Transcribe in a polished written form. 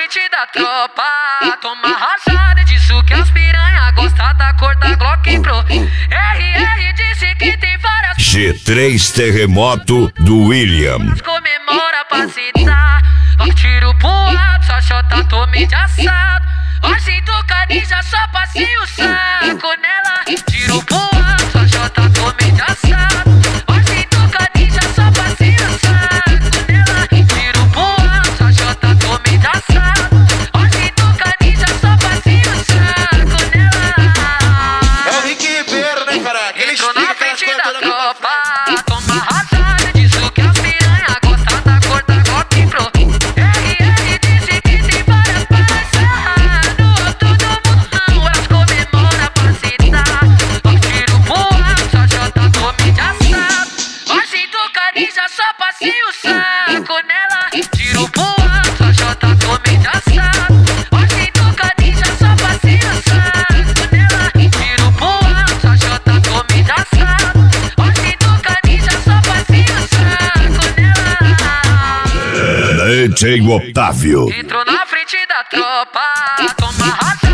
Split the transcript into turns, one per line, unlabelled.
frente da tropa, toma rajada disso que as piranha gosta da cor da Glock Pro. RR disse que tem várias
G3 Terremoto do William.
Comemora pra citar, vai tiro pro alto, só chota tome de assado. Hoje do canija só passei o saco nela. Tiro pro alto, só chota tome de assado. Hoje do canija só passei o saco nela. Tiro pro alto, só chota tome de assado. Hoje do canija só passei o saco nela.
É o Rick Ribeiro, né, cara? Ele
entrou na frente da tropa, toma rajada disso que as piranha gosta da cor da Glock Pro. RR disse que tem várias parças no alto do morrão, elas comemora pra citar. Vai tiro pro alto, só jota tome de assado. Hoje do canija só passei o saco nela. Tiro pro alto, só jota tome de assado. Hoje do canija só passei o saco nela. Tiro pro alto, só jota tome de assado. Hoje do canija só passei o saco nela.
DJ Otávio.
Entrou na frente da tropa, toma rajada.